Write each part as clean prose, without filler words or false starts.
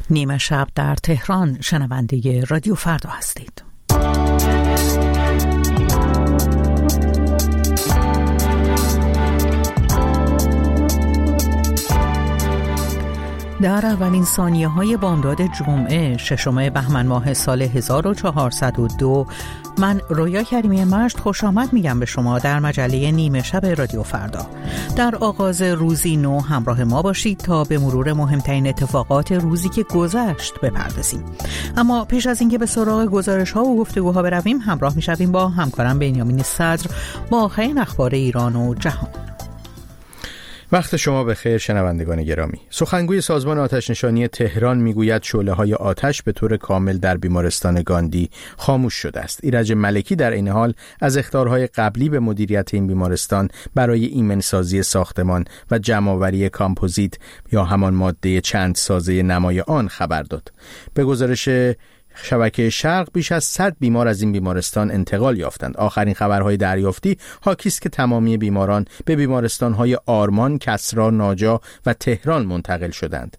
نیمه شب در تهران شنونده رادیو فردا هستید. در اولین ثانیه‌های بامداد جمعه 6 بهمن ماه سال 1402 من رویا کریمی مشت خوش آمد میگم به شما در مجله نیمه شب رادیو فردا. در آغاز روزی نو همراه ما باشید تا به مرور مهمترین اتفاقات روزی که گذشت بپردازیم. اما پیش از اینکه به سراغ گزارش‌ها و گفتگوها برویم همراه میشویم با همکارم بنیامین صدر با آخرین اخبار ایران و جهان. وقت شما بخیر شنوندگان گرامی. سخنگوی سازمان آتش‌نشانی تهران میگوید شعله‌های آتش به طور کامل در بیمارستان گاندی خاموش شده است. ایرج ملکی در این حال از اخطارهای قبلی به مدیریت این بیمارستان برای ایمن‌سازی ساختمان و جمع‌آوری کامپوزیت یا همان ماده چند سازه نمای آن خبر داد. به گزارش شبکه شرق بیش از 100 بیمار از این بیمارستان انتقال یافتند. آخرین خبرهای دریافتی حاکی است که تمامی بیماران به بیمارستان‌های آرمان، کسری، ناجا و تهران منتقل شدند.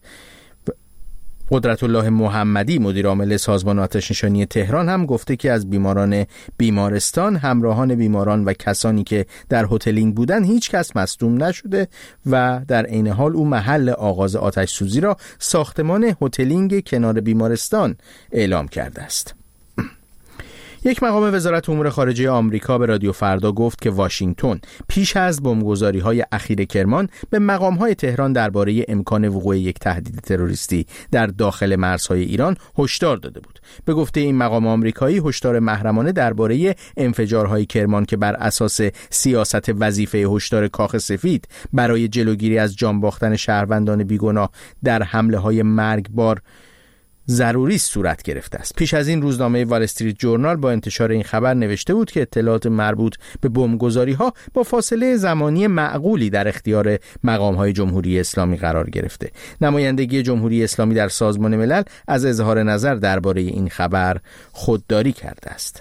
قدرت الله محمدی مدیر عامل سازمان آتش‌نشانی تهران هم گفته که از بیماران بیمارستان، همراهان بیماران و کسانی که در هتلینگ بودند هیچ کس مصدوم نشده و در عین حال او محل آغاز آتش سوزی را ساختمان هتلینگ کنار بیمارستان اعلام کرده است. یک مقام وزارت امور خارجه آمریکا به رادیو فردا گفت که واشنگتن پیش از بمبگذاری‌های اخیر کرمان به مقام‌های تهران درباره امکان وقوع یک تهدید تروریستی در داخل مرزهای ایران هشدار داده بود. به گفته این مقام آمریکایی هشدار محرمانه درباره انفجارهای کرمان که بر اساس سیاست وظیفه هشدار کاخ سفید برای جلوگیری از جان باختن شهروندان بیگناه در حمله‌های مرگبار ضروری صورت گرفته است. پیش از این روزنامه وال استریت جورنال با انتشار این خبر نوشته بود که اطلاعات مربوط به بمبگذاری‌ها با فاصله زمانی معقولی در اختیار مقام‌های جمهوری اسلامی قرار گرفته. نمایندگی جمهوری اسلامی در سازمان ملل از اظهار نظر درباره این خبر خودداری کرده است.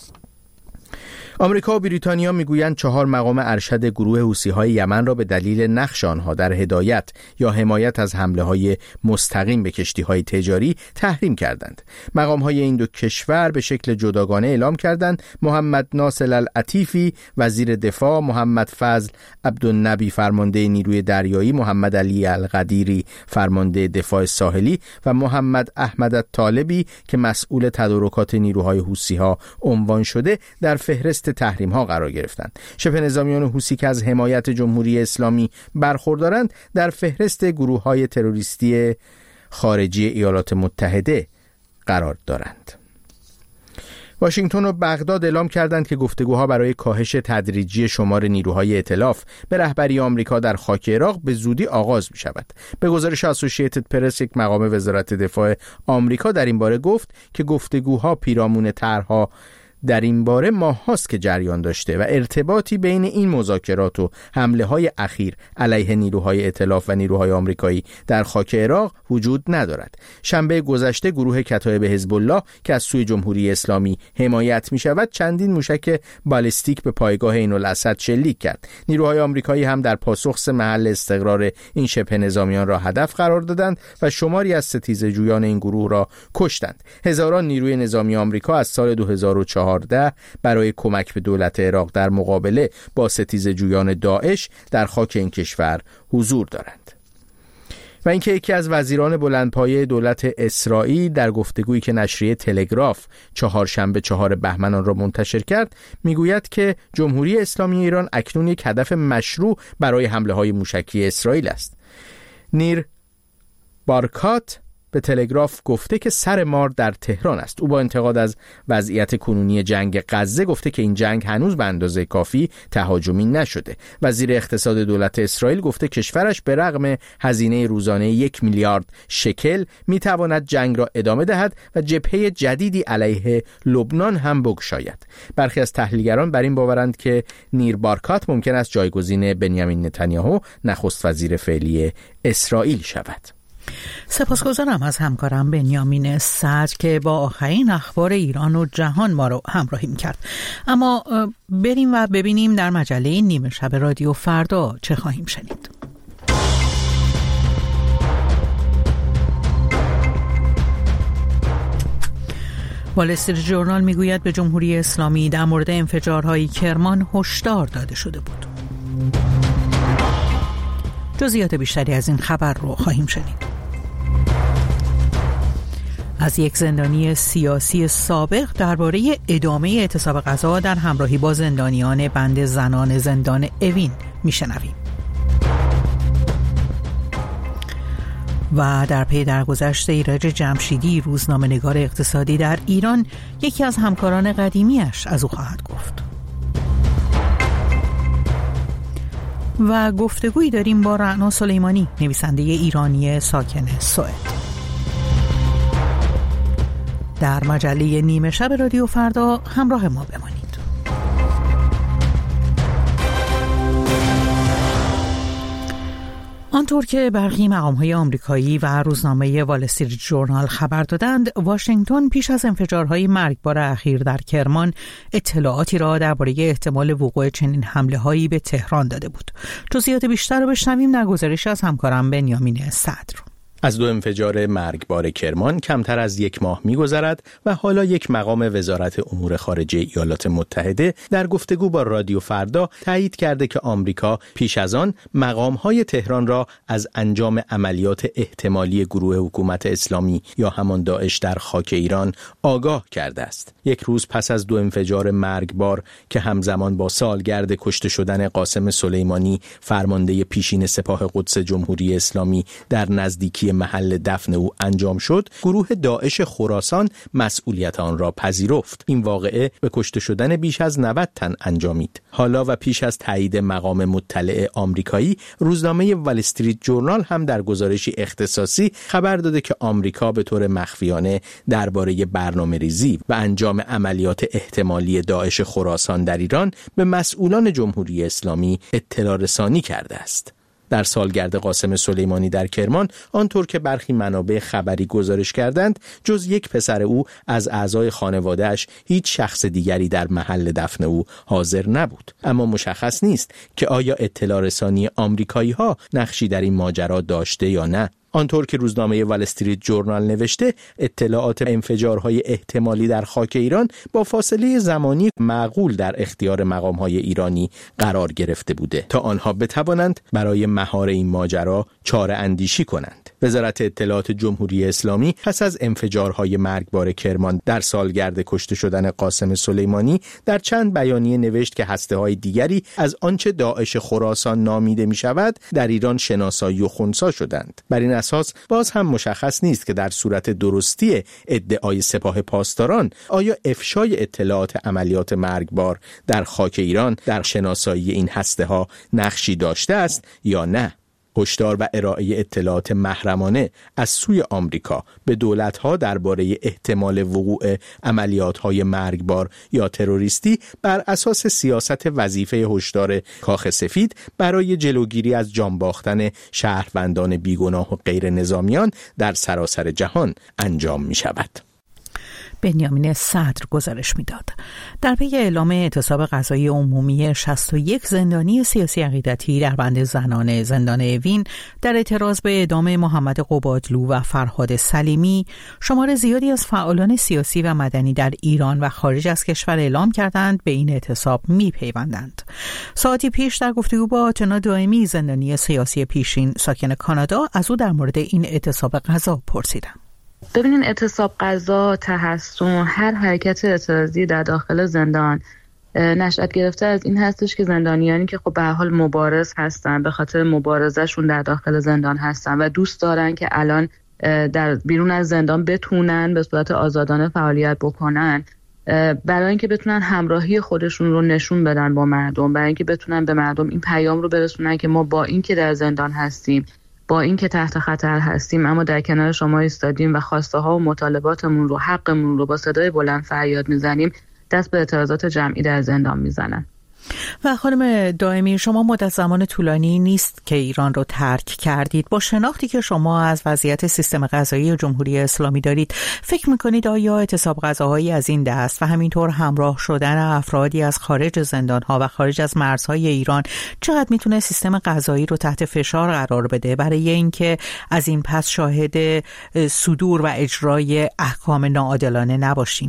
آمریکا و بریتانیا میگویند 4 مقام ارشد گروه حوثی‌های یمن را به دلیل نقش آنها در هدایت یا حمایت از حمله‌های مستقیم به کشتی‌های تجاری تحریم کردند. مقام‌های این دو کشور به شکل جداگانه اعلام کردند محمد ناصر العتیفی وزیر دفاع، محمد فضل عبدالنبی فرمانده نیروی دریایی، محمد علی القدیری فرمانده دفاع ساحلی و محمد احمد الطالبی که مسئول تدارکات نیروهای حوثی‌ها عنوان شده در فهرست تحریم ها قرار گرفتند. شبه نظامیان حوثی که از حمایت جمهوری اسلامی برخوردارند در فهرست گروه های تروریستی خارجی ایالات متحده قرار دارند. واشنگتن و بغداد اعلام کردند که گفتگوها برای کاهش تدریجی شمار نیروهای ائتلاف به رهبری آمریکا در خاک عراق به زودی آغاز می شود. به گزارش اسوسییتد پرس یک مقام وزارت دفاع آمریکا در این باره گفت که گفتگوها پیرامون طرح‌ها در این باره ماه‌هاست که جریان داشته و ارتباطی بین این مذاکرات و حمله‌های اخیر علیه نیروهای ائتلاف و نیروهای آمریکایی در خاک عراق وجود ندارد. شنبه گذشته گروه کتایب حزب الله که از سوی جمهوری اسلامی حمایت می‌شود چندین موشک بالستیک به پایگاه عین‌الاسد شلیک کرد. نیروهای آمریکایی هم در پاسخ محل استقرار این شبه نظامیان را هدف قرار دادند و شماری از ستیزه‌جویان این گروه را کشتند. هزاران نیروی نظامی آمریکا از سال 2004 برای کمک به دولت عراق در مقابله با ستیزه‌جویان داعش در خاک این کشور حضور دارند. و اینکه یکی از وزیران بلندپایه دولت اسرائیل در گفتگویی که نشریه تلگراف چهارشنبه 4 بهمن آن را منتشر کرد میگوید که جمهوری اسلامی ایران اکنون یک هدف مشروع برای حمله‌های موشکی اسرائیل است. نیر بارکات به تلگراف گفته که سر مار در تهران است. او با انتقاد از وضعیت کنونی جنگ غزه گفته که این جنگ هنوز به اندازه کافی تهاجمی نشده. وزیر اقتصاد دولت اسرائیل گفته کشورش به رغم هزینه روزانه 1 میلیارد شکل میتواند جنگ را ادامه دهد و جبهه جدیدی علیه لبنان هم بگشاید. برخی از تحلیلگران بر این باورند که نیر بارکات ممکن است جایگزین بنیامین نتانیاهو نخست وزیر فعلی اسرائیل شود. سپاسگزارم از همکارم بنیامین صدر که با آخرین اخبار ایران و جهان ما رو همراهی می‌کرد. اما بریم و ببینیم در مجله نیمه شب رادیو فردا چه خواهیم شنید. وال استریت ژورنال میگوید به جمهوری اسلامی در مورد انفجارهای کرمان هشدار داده شده بود. جزئیات بیشتری از این خبر رو خواهیم شنید. از یک زندانی سیاسی سابق درباره ادامه اعتصاب غذا در همراهی با زندانیان بند زنان زندان اوین میشنویم. و در پی درگذشت ایرج جمشیدی، روزنامه‌نگار اقتصادی در ایران، یکی از همکاران قدیمیش از او خواهد گفت. و گفتگویی داریم با رعنا سلیمانی، نویسنده ایرانی ساکن سوئد. در مجله نیمه شب رادیو فردا همراه ما بمانید. آنطور که برخی مقام‌های آمریکایی و روزنامه وال استریت ژورنال خبر دادند، واشنگتن پیش از انفجارهای مرگبار اخیر در کرمان اطلاعاتی را درباره احتمال وقوع چنین حمله‌هایی به تهران داده بود. جزئیات بیشتر را بشنویم در گزارش از همکارم بنیامین صدر. از 2 انفجار مرگبار کرمان کمتر از 1 ماه می‌گذرد و حالا یک مقام وزارت امور خارجه ایالات متحده در گفتگو با رادیو فردا تایید کرده که آمریکا پیش از آن مقام‌های تهران را از انجام عملیات احتمالی گروه حکومت اسلامی یا همان داعش در خاک ایران آگاه کرده است. 1 روز پس از 2 انفجار مرگبار که همزمان با سالگرد کشته شدن قاسم سلیمانی، فرمانده پیشین سپاه قدس جمهوری اسلامی، در نزدیکی محل دفن او انجام شد، گروه داعش خراسان مسئولیت آن را پذیرفت. این واقعه به کشته شدن بیش از 90 تن انجامید. حالا و پیش از تایید مقام مطلع آمریکایی، روزنامه وال استریت ژورنال هم در گزارشی اختصاصی خبر داده که آمریکا به طور مخفیانه درباره برنامه‌ریزی و انجام عملیات احتمالی داعش خراسان در ایران به مسئولان جمهوری اسلامی اطلاع رسانی کرده است. در سالگرد قاسم سلیمانی در کرمان، آنطور که برخی منابع خبری گزارش کردند، جز 1 پسر او از اعضای خانواده‌اش هیچ شخص دیگری در محل دفن او حاضر نبود. اما مشخص نیست که آیا اطلاع رسانی آمریکایی‌ها نقشی در این ماجرا داشته یا نه. آنطور که روزنامه وال استریت ژورنال نوشته، اطلاعات انفجارهای احتمالی در خاک ایران با فاصله زمانی معقول در اختیار مقام‌های ایرانی قرار گرفته بوده تا آنها بتوانند برای مهار این ماجرا چاره اندیشی کنند. وزارت اطلاعات جمهوری اسلامی پس از انفجارهای مرگبار کرمان در سالگرد کشته شدن قاسم سلیمانی در چند بیانیه نوشت که هسته‌های دیگری از آنچه داعش خراسان نامیده می‌شود در ایران شناسایی و خنثی شدند. بر این اساس باز هم مشخص نیست که در صورت درستی ادعای سپاه پاسداران آیا افشای اطلاعات عملیات مرگبار در خاک ایران در شناسایی این هسته‌ها نقشی داشته است یا نه. هشدار و ارائه اطلاعات محرمانه از سوی آمریکا به دولت‌ها درباره احتمال وقوع عملیات‌های مرگبار یا تروریستی بر اساس سیاست وظیفه هشدار کاخ سفید برای جلوگیری از جان باختن شهروندان بیگناه و غیر نظامیان در سراسر جهان انجام می‌شود. بنیامین صدر گزارش میداد. در پی اعلام اعتصاب غذایی عمومی 61 زندانی سیاسی عقیدتی در بند زنان زندان اوین در اعتراض به اعدام محمد قبادلو و فرهاد سلیمی، شمار زیادی از فعالان سیاسی و مدنی در ایران و خارج از کشور اعلام کردند به این اعتصاب میپیوندند. ساعتی پیش در گفتگو با آتنا دائمی، زندانی سیاسی پیشین ساکن کانادا، از او در مورد این اعتصاب غذا پرسیدم. ببینین، اعتصاب غذا، تحصن، هر حرکت اعتراضی در داخل زندان نشأت گرفته از این هستش که زندانیانی که خب به هر حال مبارز هستن، به خاطر مبارزهشون در داخل زندان هستن و دوست دارن که الان در بیرون از زندان بتونن به صورت آزادانه فعالیت بکنن، برای اینکه بتونن همراهی خودشون رو نشون بدن با مردم، برای اینکه بتونن به مردم این پیام رو برسونن که ما با این که در زندان هستیم، با این که تحت خطر هستیم، اما در کنار شما ایستادیم و خواسته ها و مطالباتمون رو، حقمون رو با صدای بلند فریاد میزنیم، دست به اعتراضات جمعی در زندان میزنن. و خانم دائمی، شما مدت زمان طولانی نیست که ایران رو ترک کردید. با شناختی که شما از وضعیت سیستم قضایی جمهوری اسلامی دارید، فکر میکنید آیا اعتصاب غذاهایی از این دست و همینطور همراه شدن افرادی از خارج زندانها و خارج از مرزهای ایران چقدر میتونه سیستم قضایی رو تحت فشار قرار بده برای اینکه از این پس شاهد صدور و اجرای احکام ناعادلانه نباشیم؟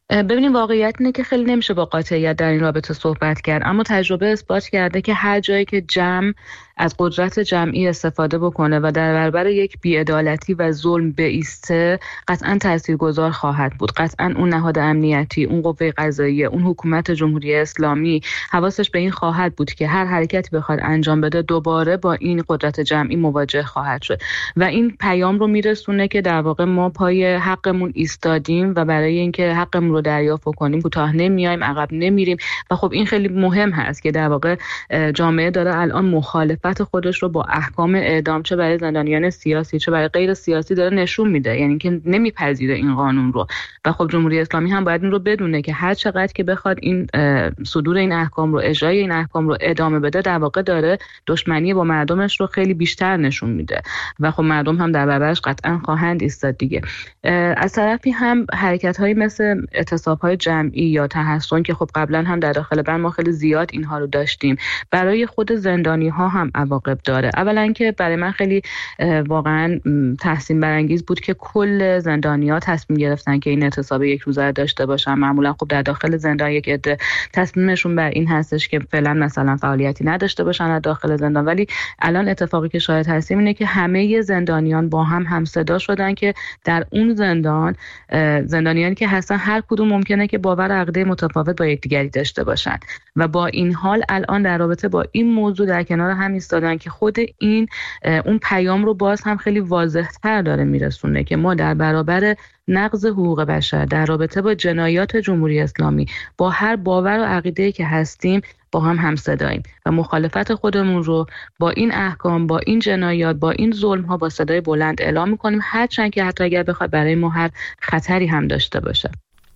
ببینیم واقعیت اینه که خیلی نمیشه با قاطعیت در این رابطه صحبت کرد، اما تجربه اثبات کرده که هر جایی که جمع از قدرت جمعی استفاده بکنه و در برابر یک بی‌عدالتی و ظلم بایسته، قطعاً تاثیرگذار خواهد بود. قطعاً اون نهاد امنیتی، اون قوه قضاییه، اون حکومت جمهوری اسلامی حواسش به این خواهد بود که هر حرکتی بخواد انجام بده دوباره با این قدرت جمعی مواجه خواهد شد و این پیام رو میرسونه که در واقع ما پای حقمون ایستادیم و برای اینکه حقمون رو دریافت کنیم کوتاه نمیایم، عقب نمیریم و خب این خیلی مهم هست که در واقع جامعه داره الان مخالفت خودش رو با احکام اعدام چه برای زندانیان سیاسی چه برای غیر سیاسی داره نشون میده، یعنی که نمیپذیره این قانون رو و خب جمهوری اسلامی هم باید این رو بدونه که هر چقدر که بخواد این صدور این احکام رو، اجرای این احکام رو ادامه بده، در واقع داره دشمنی با مردمش رو خیلی بیشتر نشون میده و خب مردم هم در برابرش قطعا خواهند ایستاد دیگه. از طرفی هم حرکت‌های مثل اعتصاب‌های جمعی یا تحصن که خب قبلا هم در داخل بند ما خیلی زیاد اینها رو داشتیم، برای خود زندانی‌ها هم عواقب داره. اولا که برای من خیلی واقعا تحسین برانگیز بود که کل زندانی‌ها تصمیم گرفتن که این اعتصاب یک روزه داشته باشن. معمولا خب در داخل زندان یک عده تصمیمشون بر این هستش که فعلا مثلا فعالیتی نداشته باشن در داخل زندان، ولی الان اتفاقی که شاهد هستیم اینه که همه زندانیان با هم همصدا شدن که در اون زندان زندانیانی که هستن هر کدوم ممکنه که باور و عقیده متفاوت با یکدیگری داشته باشن و با این حال الان در رابطه با این موضوع در کنار هم ایستادن که خود این اون پیام رو باز هم خیلی واضح‌تر داره میرسونه که ما در برابر نقض حقوق بشر در رابطه با جنایات جمهوری اسلامی با هر باور و عقیده‌ای که هستیم با هم همصداییم و مخالفت خودمون رو با این احکام، با این جنایات، با این ظلم‌ها با صدای بلند اعلام می‌کنیم، هرچند که حتی اگر بخواد برای ما هر خطری هم داشته باشه.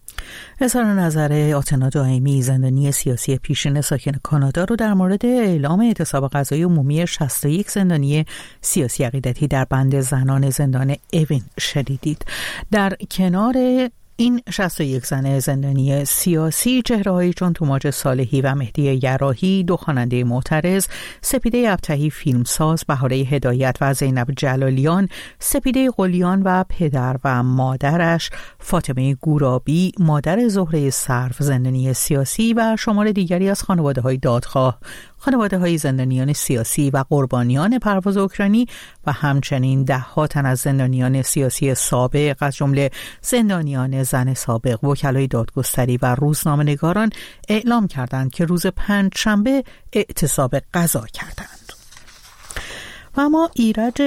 اظهار نظر آتنا دائمی، زندانی سیاسی پیشین ساکن کانادا رو در مورد اعلام اعتصاب غذایی عمومی 61 زندانی سیاسی عقیدتی در بند زنان زندان اوین شنیدید. در کنار این 61 زن زندانی سیاسی چهره‌هایی چون توماج صالحی و مهدی یراحی، دو خواننده معترض، سپیده ابتهی فیلمساز، بهاره هدایت و زینب جلالیان، سپیده قلیان و پدر و مادرش، فاطمه گورابی، مادر زهره صرف زندانی سیاسی و شمار دیگری از خانواده‌های دادخواه، خانواده‌های زندانیان سیاسی و قربانیان پرواز اوکراینی و همچنین ده‌ها تن از زندانیان سیاسی سابق از جمله زندانیان زن سابق، وکلای دادگستری و روزنامه‌نگاران اعلام کردند که روز پنجشنبه اعتصاب غذا کردند. و اما ایرج،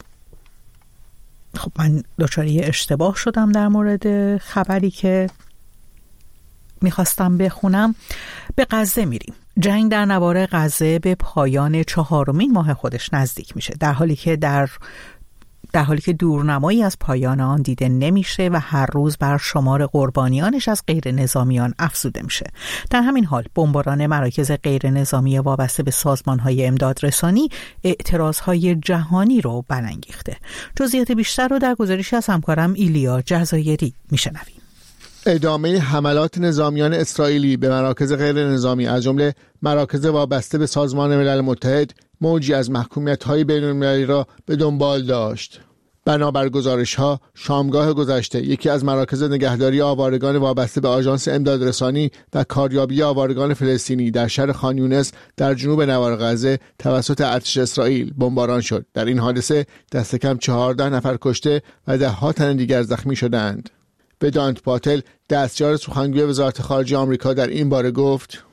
خب من دچار اشتباه شدم در مورد خبری که میخواستم بخونم. به غزه میریم. جنگ در نوار غزه به پایان 4مین ماه خودش نزدیک میشه، در حالی که دورنمایی از پایان آن دیده نمیشه و هر روز بر شمار قربانیانش از غیر نظامیان افزوده میشه. در همین حال بمباران مراکز غیر نظامی وابسته به سازمان‌های امدادرسانی اعتراض‌های جهانی رو برانگیخته. جزئیات بیشتر رو در گزارشی از همکارم ایلیا جزایری میشنویم. ادامه حملات نظامیان اسرائیلی به مراکز غیر نظامی از جمله مراکز وابسته به سازمان ملل متحد موجی از محکومیت‌های بین‌المللی را به دنبال داشت. بنابر گزارش‌ها، شامگاه گذشته یکی از مراکز نگهداری آوارگان وابسته به آژانس امدادرسانی و کاریابی آوارگان فلسطینی در شهر خان یونس در جنوب نوار غزه توسط ارتش اسرائیل بمباران شد. در این حادثه دست کم 14 نفر کشته و ده‌ها تن دیگر زخمی شدند. بدانت پاتل، دستیار سخنگوی وزارت خارجه آمریکا، در این باره گفت: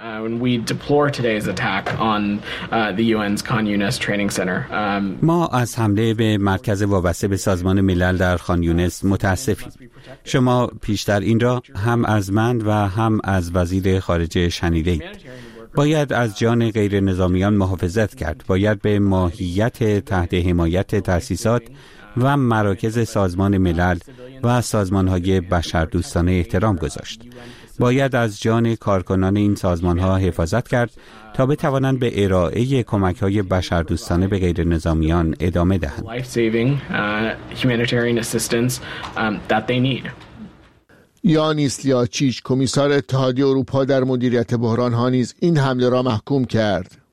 ما از حمله به مرکز وابسته به سازمان ملل در خان یونس متاسفیم. شما پیشتر این را هم از من و هم از وزیر خارجه شنیدید. باید از جان غیر نظامیان محافظت کرد. باید به ماهیت تحت حمایت تأسیسات و مراکز سازمان ملل و سازمان‌های بشردوستانه احترام گذاشت. باید از جان کارکنان این سازمان‌ها حفاظت کرد تا بتوانند به ارائه کمک‌های بشردوستانه به غیر نظامیان ادامه دهند. یانیس لیاچیچ، کمیسار اتحادیه اروپا در مدیریت بحران‌ها، نیز این حمله را محکوم کرد.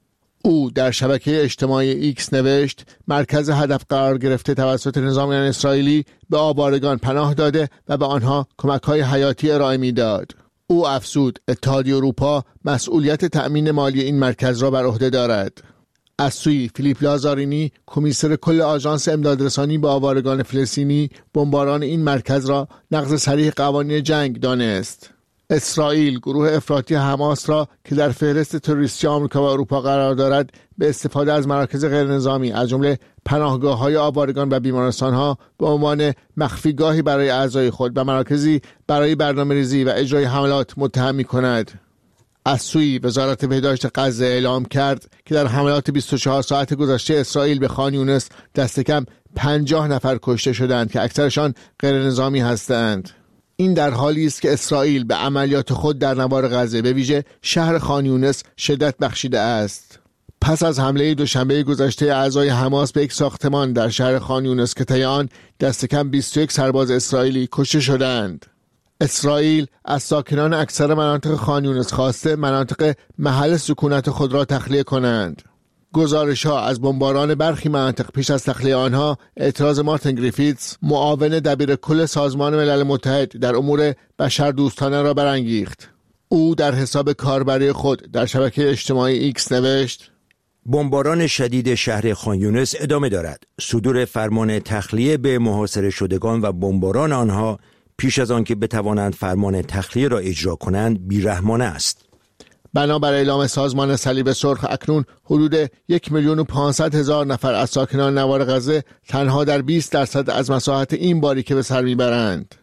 او در شبکه اجتماعی ایکس نوشت مرکز هدف قرار گرفته توسط نظامیان اسرائیلی به آوارگان پناه داده و به آنها کمک‌های حیاتی ارائه می‌داد. او افزود اتحادیه اروپا مسئولیت تأمین مالی این مرکز را بر عهده دارد. از سوی فیلیپ لازارینی کمیسر کل آژانس امدادرسانی به آوارگان فلسطینی بمباران این مرکز را نقض صریح قوانین جنگ دانست. اسرائیل گروه افراطی حماس را که در فهرست تروریستی آمریکا و اروپا قرار دارد به استفاده از مراکز غیرنظامی از جمله پناهگاه‌های آوارگان و بیمارستان‌ها به عنوان مخفیگاهی برای اعضای خود و مراکزی برای برنامه‌ریزی و اجرای حملات متهم می‌کند. از سوی وزارت بهداشت غزه اعلام کرد که در حملات 24 ساعت گذشته اسرائیل به خان یونس دست کم 50 نفر کشته شدند که اکثرشان غیرنظامی هستند. این در حالی است که اسرائیل به عملیات خود در نوار غزه به ویژه شهر خان یونس شدت بخشیده است. پس از حمله دوشنبه گذشته اعضای حماس به یک ساختمان در شهر خان یونس که طی آن دست کم 21 سرباز اسرائیلی کشته شدند. اسرائیل از ساکنان اکثر مناطق خان یونس خواسته مناطق محل سکونت خود را تخلیه کنند. گزارش‌ها از بمباران برخی مناطق پیش از تخلیه آنها اعتراض مارتین گریفیتس معاون دبیر کل سازمان ملل متحد در امور بشردوستانه را برانگیخت. او در حساب کاربری خود در شبکه اجتماعی ایکس نوشت بمباران شدید شهر خان یونس ادامه دارد. صدور فرمان تخلیه به محاصره شدگان و بمباران آنها پیش از آن که بتوانند فرمان تخلیه را اجرا کنند بیرحمانه است. بنابر اعلام سازمان صلیب سرخ اکنون حدود 1,500,000 نفر از ساکنان نوار غزه تنها در 20% از مساحت این باریکه به سر میبرند.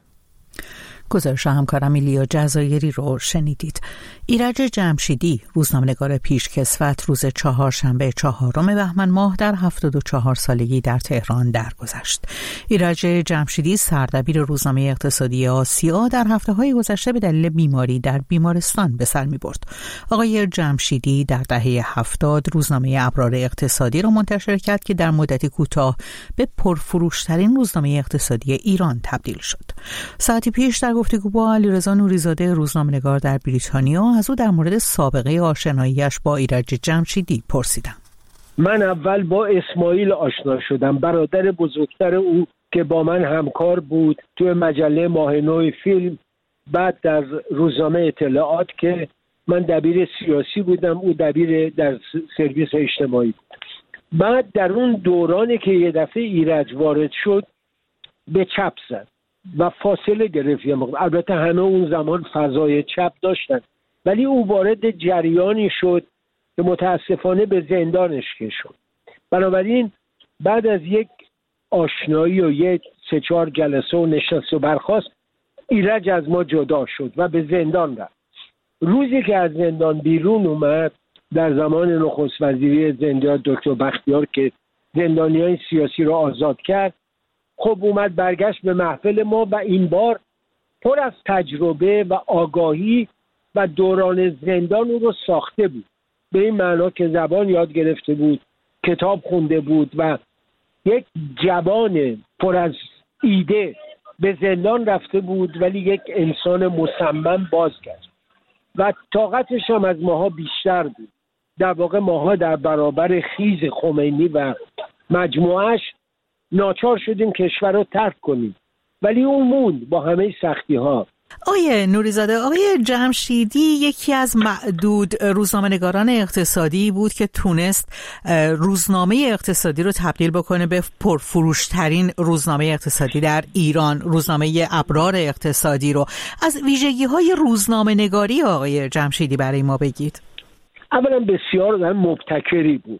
گزارش همکارم ایلیا جزایری رو شنیدید. ایرج جمشیدی روزنامه‌نگار پیشکسوت روز چهارشنبه 4 بهمن ماه در 74 سالگی در تهران درگذشت. ایرج جمشیدی سردبیر روزنامه اقتصادی آسیا در هفته‌های گذشته به دلیل بیماری در بیمارستان به سر می‌برد. آقای جمشیدی در دهه 70 روزنامه ابرار اقتصادی را منتشر کرد که در مدتی کوتاه به پرفروش‌ترین روزنامه اقتصادی ایران تبدیل شد. ساعتی پیش در گفتگو با علیرضا نوریزاده روزنامه‌نگار در بریتانیا از او در مورد سابقه آشناییش با ایرج جمشیدی پرسیدم. من اول با اسماعیل آشنا شدم، برادر بزرگتر او که با من همکار بود توی مجله ماه نو فیلم، بعد در روزنامه اطلاعات که من دبیر سیاسی بودم، او دبیر در سرویس اجتماعی بود. بعد در اون دورانی که یه دفعه ایرج وارد شد به چپ زد و فاصله گرفت. البته همه اون زمان فضای چپ داشتن، ولی او وارد جریانی شد که متاسفانه به زندانش کشید شد. بنابراین بعد از یک آشنایی و یک 3-4 جلسه و نشست و برخاست، ایرج از ما جدا شد و به زندان رفت. روزی که از زندان بیرون اومد در زمان نخست وزیری زندان دکتر بختیار که زندانیان سیاسی را آزاد کرد، خب اومد برگشت به محفل ما و این بار پر از تجربه و آگاهی و دوران زندان او رو ساخته بود، به این معنا که زبان یاد گرفته بود، کتاب خونده بود و یک جوان پر از ایده به زندان رفته بود ولی یک انسان مصمم بازگشت و طاقتش هم از ماها بیشتر بود. در واقع ماها در برابر خیز خمینی و مجموعش ناچار شدیم کشور رو ترک کنیم، ولی اون موند با همه سختی ها. آقای نوریزاده، آقای جمشیدی یکی از معدود روزنامه‌نگاران اقتصادی بود که تونست روزنامه اقتصادی رو تبدیل بکنه به پرفروشترین روزنامه اقتصادی در ایران، روزنامه ابرار اقتصادی رو. از ویژگی‌های روزنامه‌نگاری آقای جمشیدی برای ما بگید. اولا بسیار مبتکری بود.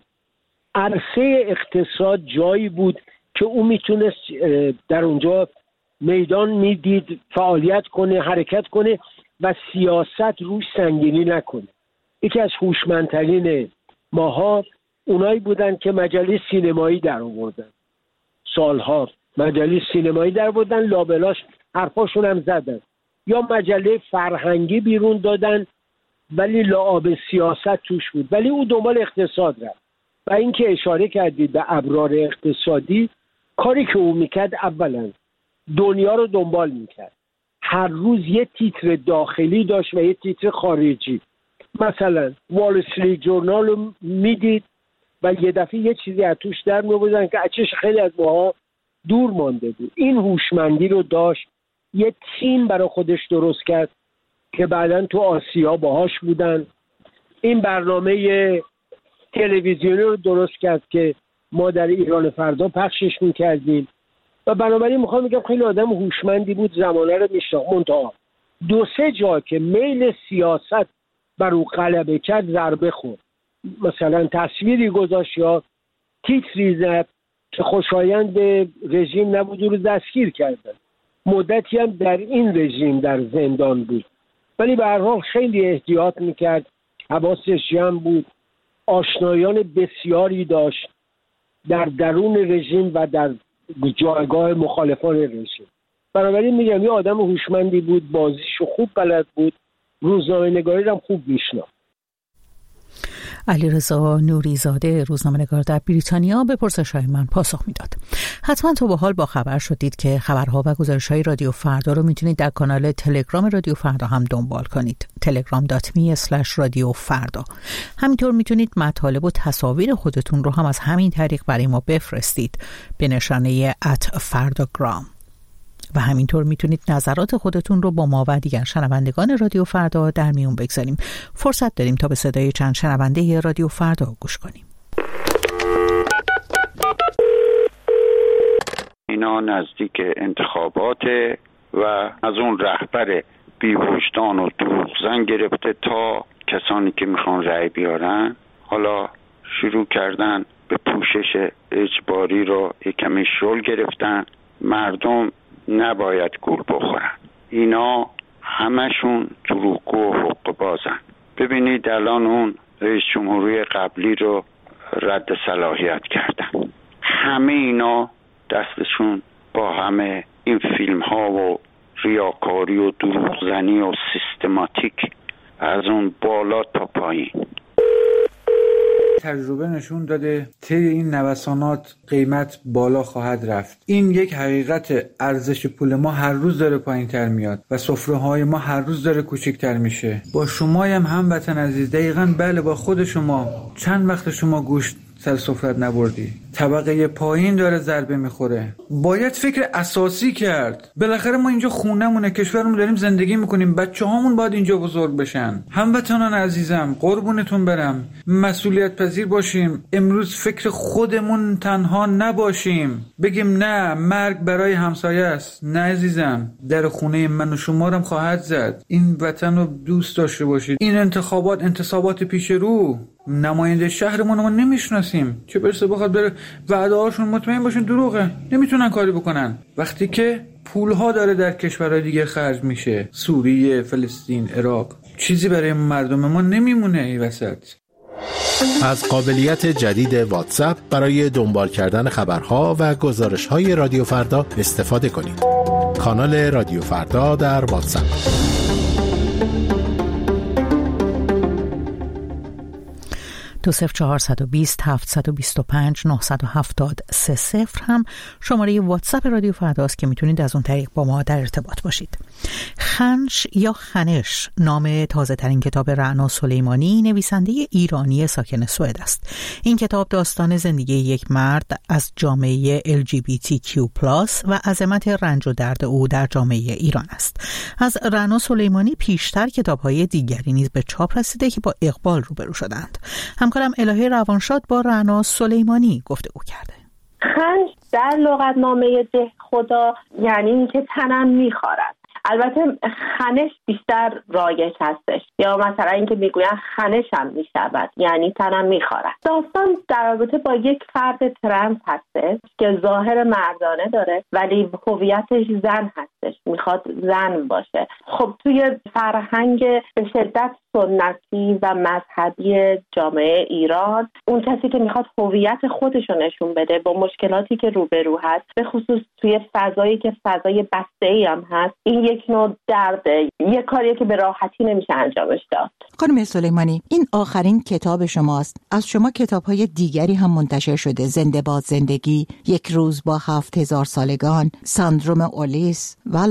عرصه اقتصاد جایی بود که او میتونست در اونجا میدان میدید، فعالیت کنه، حرکت کنه و سیاست روش سنگینی نکنه. یکی از هوشمندترین ماها اونایی بودن که مجله سینمایی در آوردن، سالها مجله سینمایی در آوردن، لابلاش حرفاشون هم زدن، یا مجله فرهنگی بیرون دادن ولی لعاب سیاست توش بود، ولی او دنبال اقتصاد رفت. و این که اشاره کردید به ابرار اقتصادی، کاری که او میکرد اولا دنیا رو دنبال میکرد، هر روز یه تیتر داخلی داشت و یه تیتر خارجی. مثلا وال استریت جورنال رو میدید و یه دفعه یه چیزی از توش در می‌آوردن که چش خیلی از ماها دور مانده بود. این هوشمندی رو داشت، یه تیم برای خودش درست کرد که بعداً تو آسیا باهاش بودن. این برنامه تلویزیونی رو درست کرد که ما در ایران فردا پخشش می‌کردیم و بنابراین میخوام بگم خیلی آدم هوشمندی بود، زمانه رو میشناخت. منتها 2-3 جا که میل سیاست بر او غلبه کرد ضربه خورد. مثلا تصویری گذاشت یا تیتری زد که خوشایند رژیم نبود، رو دستگیر کردن. مدتی هم در این رژیم در زندان بود، ولی به هر حال خیلی احتیاط میکرد، حواسش جمع بود، آشنایان بسیاری داشت در درون رژیم و در جایگاه مخالفان رژیم. بنابراین میگم یه آدم هوشمندی بود، بازیشو خوب بلد بود، روزنامه‌نگاری هم خوب میشناخت. علیرضا نوریزاده، روزنامه‌نگار در بریتانیا، به پرسش‌های من پاسخ میداد. حتما تو به حال با خبر شدید که خبرها و گزارش‌های رادیو فردا رو میتونید در کانال تلگرام رادیو فردا هم دنبال کنید. telegram.me/radioffarda. همینطور میتونید مطالب و تصاویر خودتون رو هم از همین طریق برای ما بفرستید به نشانه @fardagram. و همینطور میتونید نظرات خودتون رو با ما و دیگر شنوندگان رادیو فردا در میون بگذاریم. فرصت داریم تا به صدای چند شنونده رادیو فردا گوش کنیم. اینا نزدیک انتخابات و از اون رهبر بی‌وجدان و دروغزن گرفته تا کسانی که میخوان رأی بیارن، حالا شروع کردن به پوشش اجباری رو یکمی شل گرفتن. مردم نباید گول بخورن. اینا همشون دروغگو و حقه بازن. ببینید الان اون رئیس جمهوری قبلی رو رد صلاحیت کردن. همه اینا دستشون با همه این فیلم ها و ریاکاری و دروغزنی و سیستماتیک از اون بالا تا پایین. تجربه نشون داده طی این نوسانات قیمت بالا خواهد رفت. این یک حقیقت. ارزش پول ما هر روز داره پایین‌تر میاد و سفره های ما هر روز داره کوچکتر میشه. با شما هم هموطن عزیز، دقیقاً بله، با خود شما. چند وقت شما گوشت سر سفرت نبردی؟ طبقه پایین داره ضربه میخوره. باید فکر اساسی کرد. بالاخره ما اینجا خونمونه، کشورمون داریم زندگی میکنیم، بچه‌هامون باید اینجا بزرگ بشن. هموطنان عزیزم، قربونتون برم، مسئولیت پذیر باشیم. امروز فکر خودمون تنها نباشیم، بگیم نه مرگ برای همسایه است. نه عزیزم، در خونه من و شما هم خواهد زد. این وطن رو دوست داشته باشید. این انتصابات پیش رو، نماینده شهرمون رو ما نمیشناسیم، چه برسه بخواد بره وعده هاشون مطمئن باشین دروغه. نمیتونن کاری بکنن وقتی که پولها داره در کشورهای دیگه خرج میشه، سوریه، فلسطین، عراق. چیزی برای مردم ما نمیمونه این وسط. از قابلیت جدید واتساپ برای دنبال کردن خبرها و گزارش‌های رادیو فردا استفاده کنید. کانال رادیو فردا در واتساپ. 20420 725 970 30 هم شماره واتساپ رادیو فرداست که میتونید از اون طریق با ما در ارتباط باشید. خنش یا خنش نام تازه ترین کتاب رعنا سلیمانی، نویسنده ایرانی ساکن سوئد است. این کتاب داستان زندگی یک مرد از جامعه LGBTQ+ و عظمت رنج و درد او در جامعه ایران است. از رعنا سلیمانی پیشتر کتاب‌های دیگری نیز به چاپ رسیده که با اقبال روبرو شدند. همکارم الهه روانشاد با رعنا سلیمانی گفتگو کرده. خنج در لغتنامه ده خدا یعنی اینکه تنم میخارد. البته خنش بیشتر رایج هستش، یا مثلا اینکه میگوین خنشم میشود یعنی تنم میخارد. داستان در رابطه با یک فرد ترنس هستش که ظاهر مردانه داره ولی هویتش زن هستش، میخواد زن باشه. خب توی فرهنگ به شدت سنتی و مذهبی جامعه ایران، اون کسی که میخواد هویت خودش رو نشون بده با مشکلاتی که روبرو هست، به خصوص توی فضایی که فضای بسته‌ای هم هست، این یک نوع درده، یک کاریه که به راحتی نمیشه انجامش داد. خانم سلیمانی، این آخرین کتاب شماست. از شما کتاب‌های دیگری هم منتشر شده: زنده باد زندگی، یک روز با 7000 سالگان، سندروم اولیس و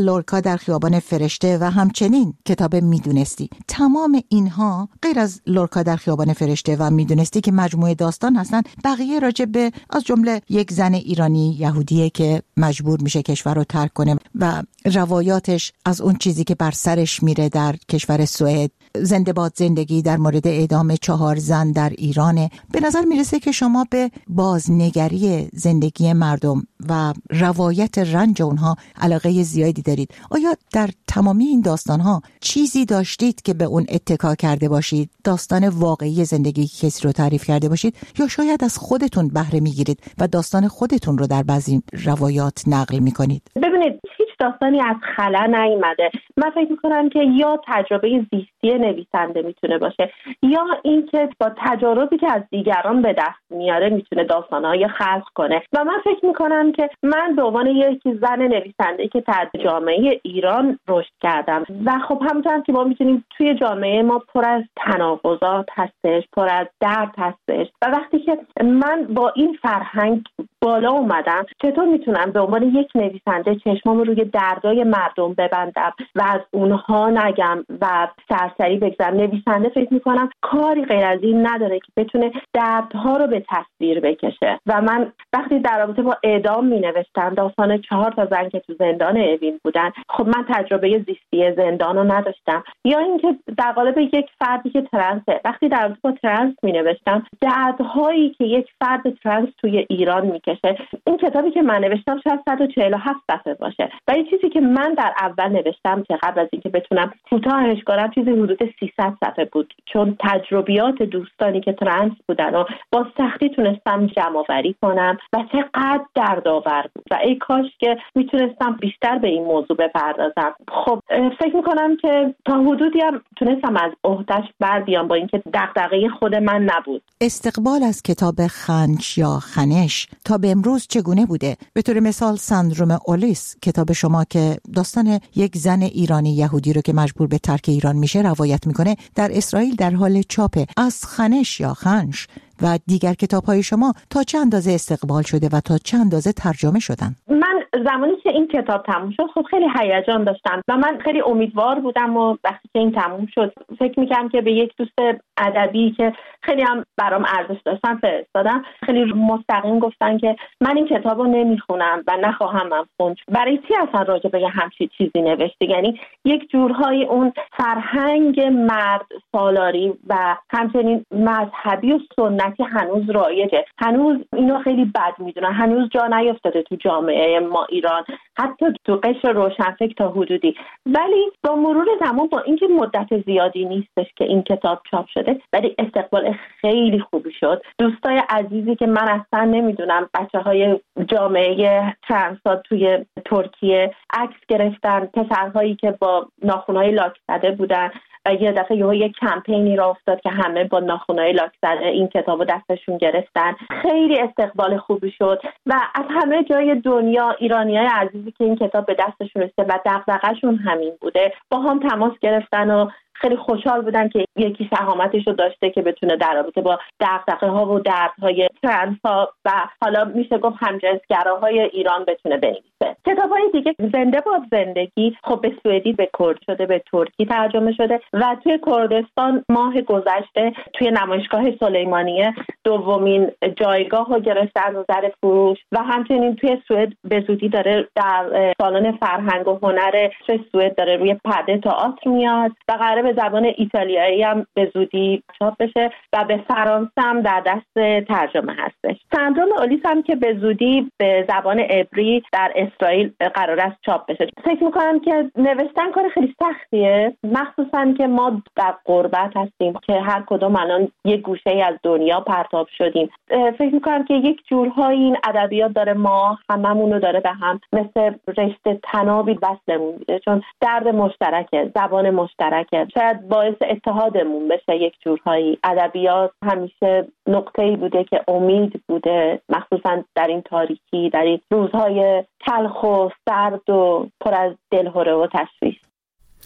لورکا در خیابان فرشته و همچنین کتاب میدونستی. تمام اینها غیر از لورکا در خیابان فرشته و میدونستی که مجموعه داستان هستن، بقیه راجع به از جمله یک زن ایرانی یهودیه که مجبور میشه کشور رو ترک کنه و روایاتش از اون چیزی که بر سرش میره در کشور سوئد، زنده باد زندگی در مورد اعدام 4 زن در ایرانه. به نظر میرسه که شما به بازنگری زندگی مردم و روایت رنج اونها علاقه زیادی دارید. آیا در تمامی این داستانها چیزی داشتید که به اون اتکا کرده باشید؟ داستان واقعی زندگی کسی رو تعریف کرده باشید یا شاید از خودتون بهره میگیرید و داستان خودتون رو در بعضی روایات نقل میکنید؟ ببینید، هیچ داستانی از خلا نیامده. من فکر میکنم که یا تجربه زیستی نویسنده میتونه باشه یا اینکه با تجاربی که از دیگران به دست میاره میتونه داستان‌های خلق کنه. و من فکر میکنم که من به عنوان یک زن نویسنده که در جامعه ایران رشد کردم و خب همونطور که ما میتونیم توی جامعه ما پر از تناقضات هستش، پر از درد هستش و وقتی که من با این فرهنگ بالا اومدم، چطور میتونم به عنوان یک نویسنده چشمام روی دردای مردم ببندم و از اونها نگم و سرسری بگذارم؟ نویسنده فکر میکنم کاری غیر از این نداره که بتونه دردها رو به تصویر بکشه. و من وقتی در رابطه با اعدام مینوشتم، داستان 4 زن که تو زندان اوین بودن، خب من تجربه زیستی زندان رو نداشتم. یا اینکه در قالب یک فردی که ترنسه، وقتی در رابطه با ترنس مینوشتم، دردهایی که یک فرد ترنس توی ایران میکشه. این کتابی که من نوشتم شاید 147 صفحه باشه و این چیزی که من در اول نوشتم که قبل از اینکه بتونم کوتاهش کنم چیزی حدود 300 صفحه بود، چون تجربیات دوستانی که ترنس بودن و با سختی تونستم جمع آوری کنم و چقدر دردآور بود و ای کاش که میتونستم بیشتر به این موضوع بپردازم. خب فکر میکنم که تا حدودی هم تونستم از عهده‌اش بر بیام با اینکه دغدغه خود من نبود. استقبال از کتاب خنش یا خنش تا به امروز چگونه بوده؟ به طور مثال سندروم اولیس، کتاب شما که داستان یک زن ایرانی یهودی رو که مجبور به ترک ایران میشه روایت میکنه، در اسرائیل در حال چاپه. از خنش یا خنش و دیگر کتاب‌های شما تا چه اندازه استقبال شده و تا چه اندازه ترجمه شدن؟ من زمانی که این کتاب تموم شد خب خیلی هیجان داشتم و من خیلی امیدوار بودم و وقتی که این تموم شد فکر می‌کردم که به یک دوست ادبی که خیلی هم برام ارزش داشتن فرستادم. خیلی مستقیم گفتن که من این کتابو نمیخونم و نخواهم هم خوند. برای چی اصلا راجع به همچین چیزی نوشتی؟ یعنی یک جورهای اون فرهنگ مرد سالاری و همچنین مذهبی و سنتی هنوز رایجه. هنوز اینو خیلی بد میدونن. هنوز جا نیافتاده تو جامعه ما ایران، حتی تو قشر روشنفکر تا حدودی. ولی با مرور زمان، با اینکه مدت زیادی نیستش که این کتاب چاپ شده، ولی استقبال خیلی خوبی شد. دوستای عزیزی که من اصلا نمیدونم، بچه‌های جامعه ترنسات توی ترکیه عکس گرفتن، پسرهایی که با ناخن‌های لاک زده بودن و یه دفعه یک کمپینی را افتاد که همه با ناخن‌های لاک زده این کتابو دستشون گرفتن. خیلی استقبال خوبی شد و از همه جای دنیا ایرانیای عزیزی که این کتاب به دستشون رسید و دغدغه‌شون همین بوده، با هم تماس گرفتن و خیلی خوشحال بودن که یکی شهامتش رو داشته که بتونه در رابطه با دغدغه‌ها و دردهای ترنس‌ها و حالا میشه گفت همجنسگراهای ایران بتونه بنویسه. کتاب‌های دیگه، زنده باد زندگی، خب به سوئدی به کرد شده، به ترکی ترجمه شده و توی کردستان ماه گذشته توی نمایشگاه سلیمانیه دومین جایگاه رو گرفته از نظر فروش و همچنین توی سوئد به زودی داره در سالن فرهنگ و هنر سوئد داره روی پرده تئاتر میاد و قراره به زبان ایتالیایی هم به زودی چاپ بشه و به فرانسه هم در دست ترجمه هستش. سندروم اولیس هم که به زودی به زبان عبری در اسرائیل قرار است چاپ بشه. فکر میکنم که نوشتن کار خیلی سختیه، مخصوصا که ما در غربت هستیم که هر کدوم الان یک گوشه از دنیا پرتاب شدیم. فکر میکنم که یک جورهای این ادبیات داره ما هممون رو داره به هم مثل رشته طنابی وصلمون میده، چون درد مشترکه، زبان مشترکه، شاید باعث اتحادمون بشه. یک جورهایی ادبیات همیشه نقطه‌ای بوده که امید بوده، مخصوصا در این تاریکی، در این روزهای تلخ و سرد و پر از دلهره و تشویش.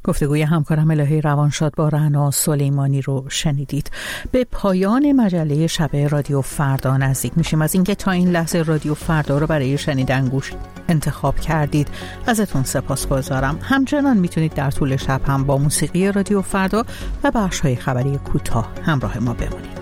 گفتگوی همکارم الهی روانشاد با رعنا سلیمانی رو شنیدید. به پایان مجله شب رادیو فردا نزدیک میشیم. از اینکه تا این لحظه رادیو فردا رو برای شنیدن گوش انتخاب کردید ازتون سپاسگزارم. همچنان میتونید در طول شب هم با موسیقی رادیو فردا و بخش‌های خبری کوتاه همراه ما بمونید.